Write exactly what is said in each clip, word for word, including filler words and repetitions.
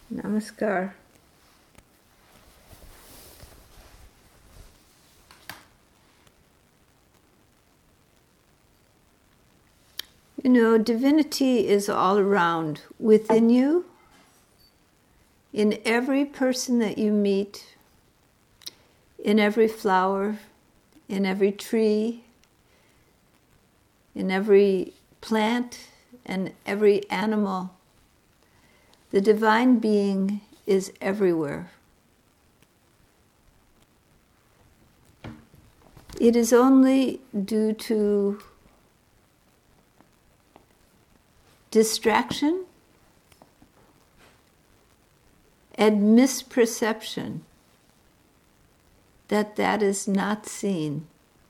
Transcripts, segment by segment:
Namaskar. You know, divinity is all around, within you, in every person that you meet, in every flower, in every tree, in every plant, and every animal. The divine being is everywhere. It is only due to distraction and misperception that that is not seen.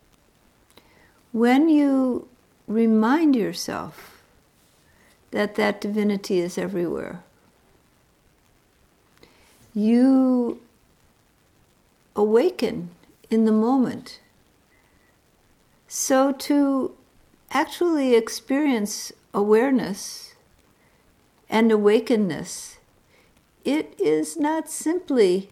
When you remind yourself that that divinity is everywhere, you awaken in the moment. So to actually experience awareness and awakenness, it is not simply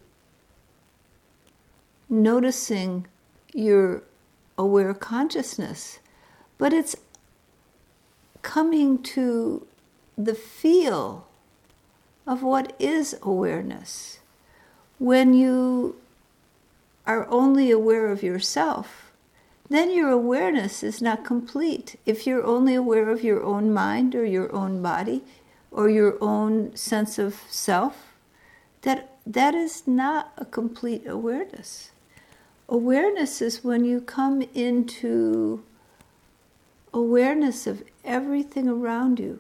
noticing your aware consciousness, but it's coming to the feel of what is awareness. When you are only aware of yourself, then your awareness is not complete. If you're only aware of your own mind or your own body or your own sense of self, that that is not a complete awareness. Awareness is when you come into awareness of everything around you,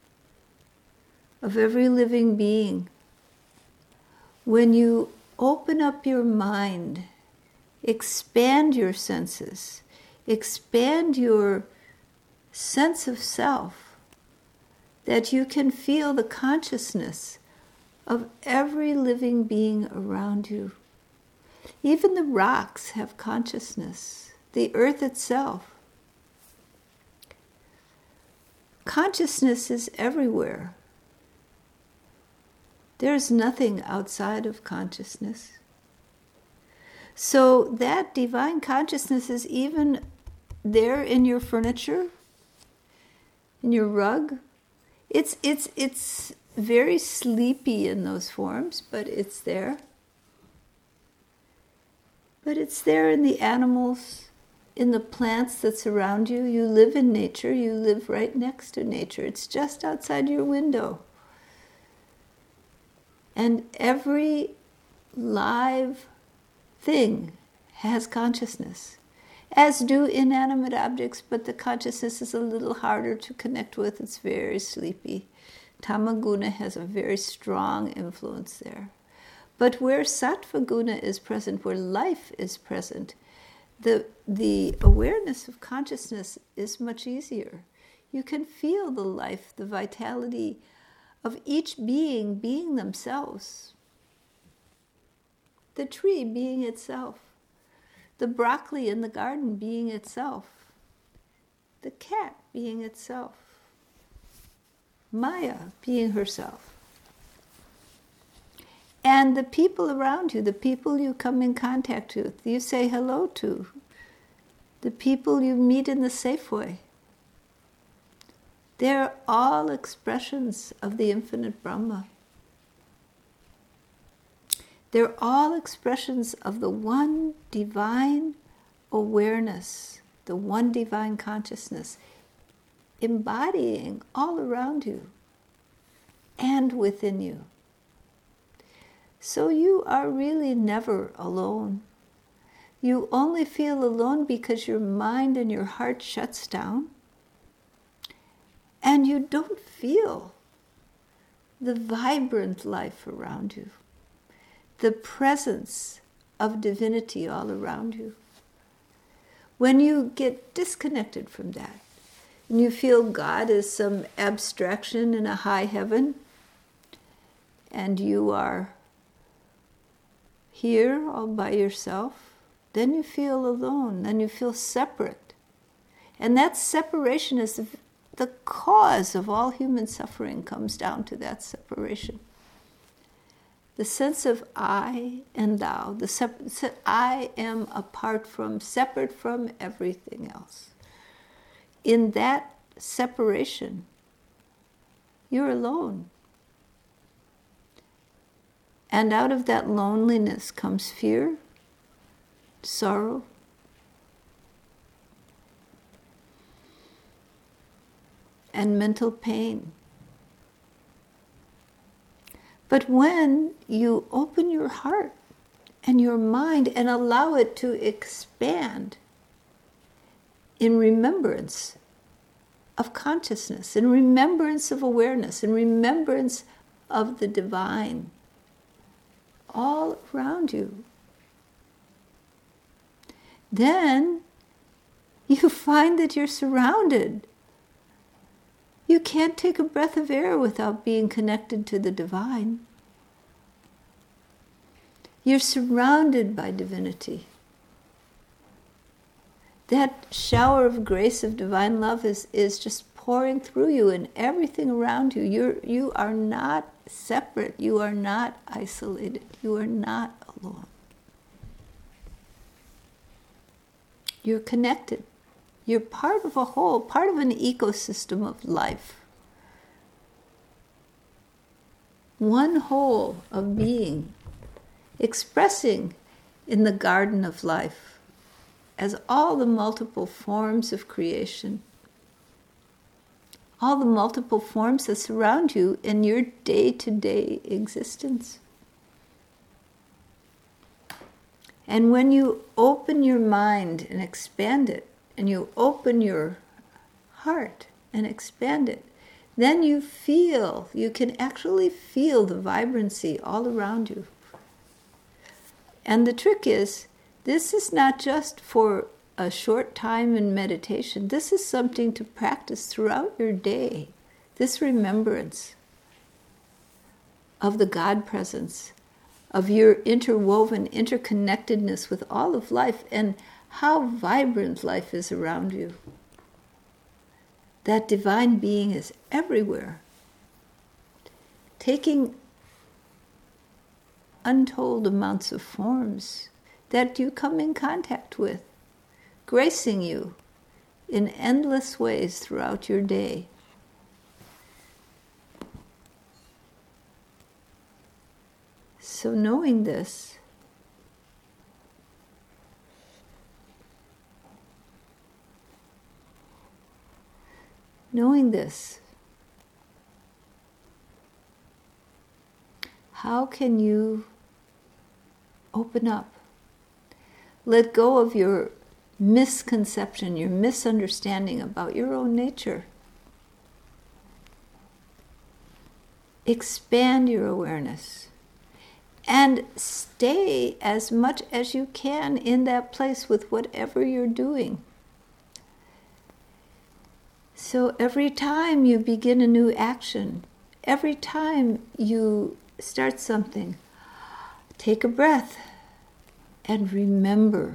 of every living being. When you open up your mind, expand your senses, expand your sense of self, that you can feel the consciousness of every living being around you. Even the rocks have consciousness, the earth itself. Consciousness is everywhere. There's nothing outside of consciousness. So that divine consciousness is even there in your furniture, in your rug. It's it's it's very sleepy in those forms, but it's there. But it's there in the animals, in the plants that surround you. You live in nature. You live right next to nature. It's just outside your window. And every live thing has consciousness, as do inanimate objects, but the consciousness is a little harder to connect with. It's very sleepy. Tamaguna has a very strong influence there. But where Sattva Guna is present, where life is present, the, the awareness of consciousness is much easier. You can feel the life, the vitality of each being being themselves. The tree being itself. The broccoli in the garden being itself. The cat being itself. Maya being herself. And the people around you, the people you come in contact with, you say hello to, the people you meet in the Safeway, they're all expressions of the infinite Brahma. They're all expressions of the one divine awareness, the one divine consciousness, embodying all around you and within you. So you are really never alone. You only feel alone because your mind and your heart shuts down, and you don't feel the vibrant life around you, the presence of divinity all around you. When you get disconnected from that, and you feel God is some abstraction in a high heaven, and you are here all by yourself, then you feel alone, then you feel separate. And that separation is the cause of all human suffering, comes down to that separation. the sense of I and thou, the sep- I am apart from, separate from everything else. In that separation, you're alone. And out of that loneliness comes fear, sorrow, and mental pain. But when you open your heart and your mind and allow it to expand in remembrance of consciousness, in remembrance of awareness, in remembrance of the divine all around you, then you find that you're surrounded. You can't take a breath of air without being connected to the divine. You're surrounded by divinity. That shower of grace of divine love is, is just pouring through you and everything around you. You're, you are not separate. You are not isolated. You are not alone. You're connected. You're part of a whole, part of an ecosystem of life. One whole of being, expressing in the garden of life as all the multiple forms of creation, all the multiple forms that surround you in your day-to-day existence. And when you open your mind and expand it, and you open your heart and expand it, then you feel, you can actually feel the vibrancy all around you. And the trick is, this is not just for a short time in meditation. This is something to practice throughout your day. This remembrance of the God presence, of your interwoven interconnectedness with all of life, and how vibrant life is around you. That divine being is everywhere, taking untold amounts of forms that you come in contact with, gracing you in endless ways throughout your day. So knowing this, knowing this, how can you open up? Let go of your misconception, your misunderstanding about your own nature. Expand your awareness and stay as much as you can in that place with whatever you're doing. So every time you begin a new action, every time you start something, take a breath and remember.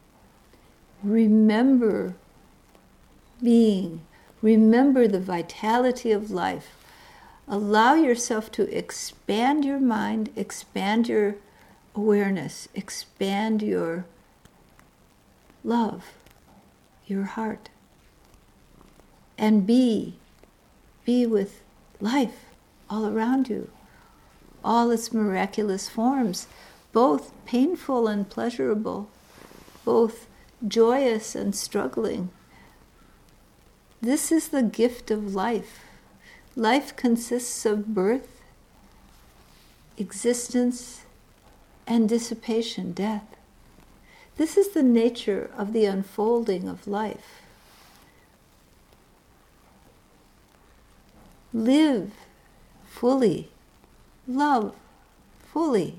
Remember being. Remember the vitality of life. Allow yourself to expand your mind, expand your awareness, expand your love, your heart. And be, be with life all around you, all its miraculous forms, both painful and pleasurable, both joyous and struggling. This is the gift of life. Life consists of birth, existence, and dissipation, death. This is the nature of the unfolding of life. Live fully, love fully.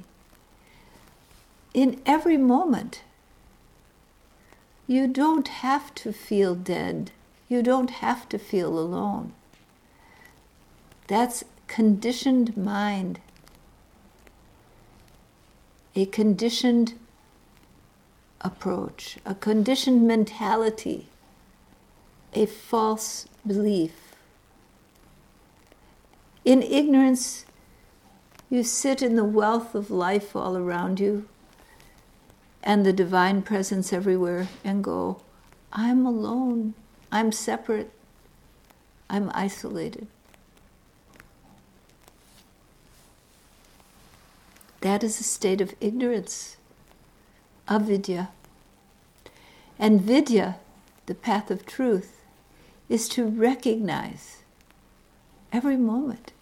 In every moment, you don't have to feel dead. You don't have to feel alone. That's conditioned mind, a conditioned approach, a conditioned mentality, a false belief. In ignorance, You sit in the wealth of life all around you and the divine presence everywhere and go, I'm alone, I'm separate, I'm isolated. That is a state of ignorance, avidya. And vidya, the path of truth, is to recognize every moment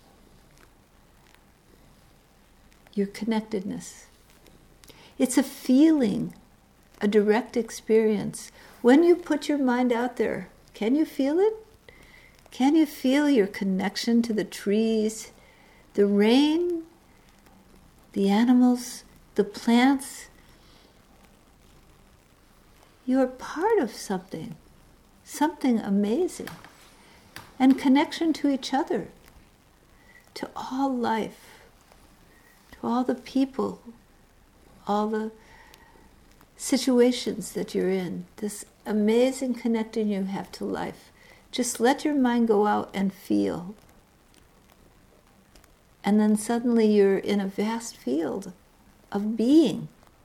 your connectedness. It's a feeling, a direct experience. When you put your mind out there, can you feel it? Can you feel your connection to the trees, the rain, the animals, the plants? You're part of something, something amazing. And connection to each other, to all life, to all the people, all the situations that you're in. This amazing connection you have to life. Just let your mind go out and feel. And then suddenly you're in a vast field of being.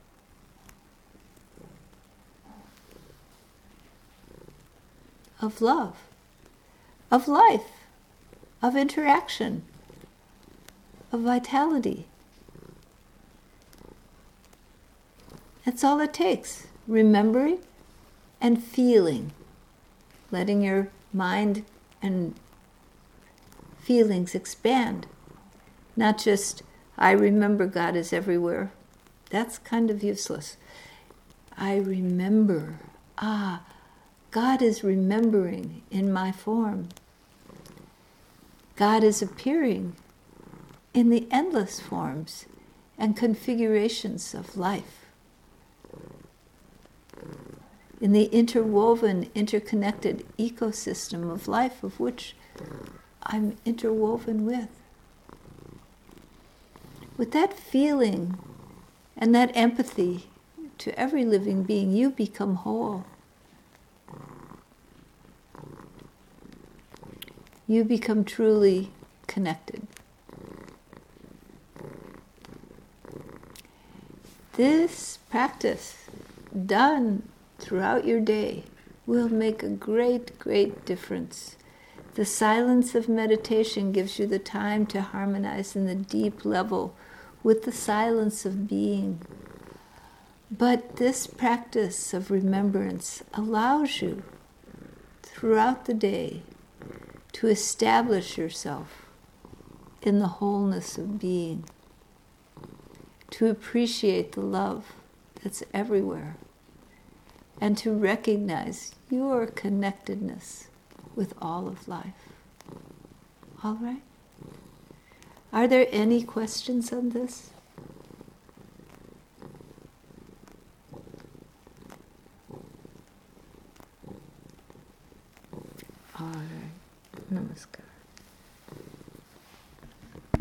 Of love, of life, of interaction, of vitality. That's all it takes. Remembering and feeling. Letting your mind and feelings expand. Not just, I remember God is everywhere. That's kind of useless. I remember, ah, God is remembering in my form. God is appearing in the endless forms and configurations of life. In the interwoven, interconnected ecosystem of life of which I'm interwoven with. With that feeling and that empathy to every living being, you become whole. You become truly connected. This practice, done throughout your day, will make a great, great difference. The silence of meditation gives you the time to harmonize in the deep level with the silence of being. But this practice of remembrance allows you throughout the day to establish yourself in the wholeness of being, to appreciate the love that's everywhere, and to recognize your connectedness with all of life. All right? Are there any questions on this? All right. Namaskar.